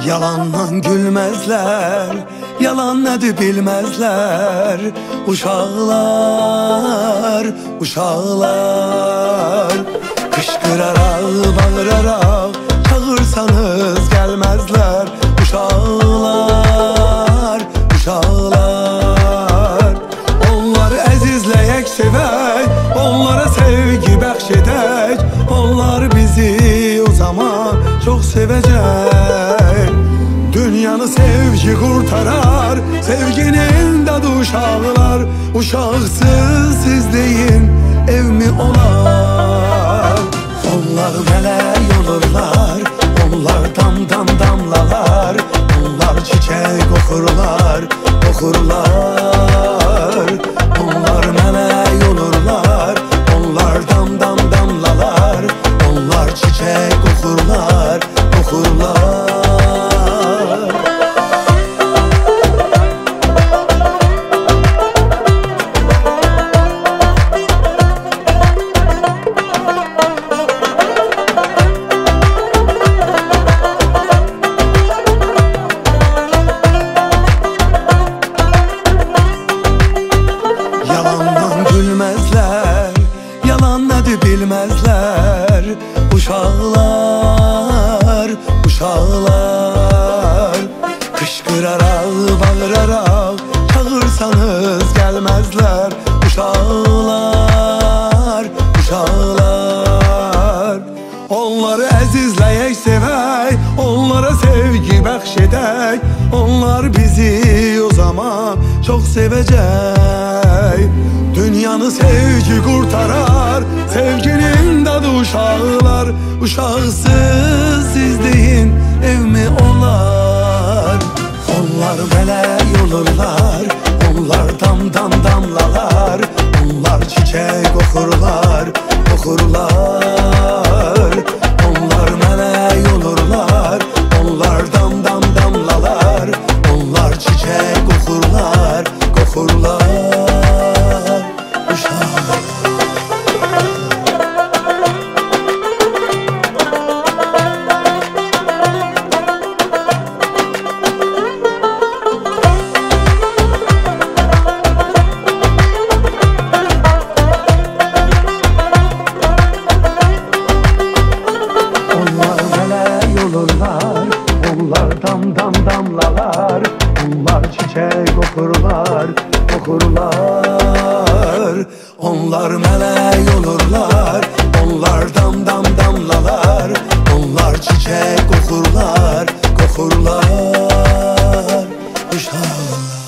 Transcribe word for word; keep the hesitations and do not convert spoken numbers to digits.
Yalandan gülmezler, yalan nedir bilmezler. Uşağlar, uşağlar kışkırarak, bağırarak çağırsanız gelmezler. Uşağlar, uşağlar onları əzizləyək, sevək, onlara sevgi bəxş edək. Onlar bizi o zaman çok sevecek. Dünyanı sevgi kurtarar, sevginin dadı uşağlar. Uşaksız siz deyin, ev mi olar? Onlar mələk olurlar, onlar dam dam damlalar. Onlar çiçek okurlar, okurlar. Onlar mələk olurlar, onlar dam dam damlalar. Onlar çiçek okurlar, okurlar. Yalandan gülmezler, yalan nedir bilmezler. Uşağlar, uşağlar kışkırarak, bağırarak çağırsanız gelmezler. Uşağlar, uşağlar onları əzizləyək, sevək, onlara sevgi bəxş edək. Onlar bizi o zaman çok sevecek. Dünyanı sevgi kurtarar, sevginin dadı uşağlar. Uşaksız siz deyin, ev mi olar? Onlar mələk olurlar, onlar dam dam damlalar. Onlar çiçek okurlar, okurlar. Onlar mələk olurlar, onlar dam dam damlalar. Onlar çiçek okurlar, okurlar. Uşağlar. Onlar dam dam damlalar, onlar çiçek okurlar, okurlar. Onlar mələk olurlar, onlar dam dam damlalar. Onlar çiçek okurlar, okurlar. Uşağlar.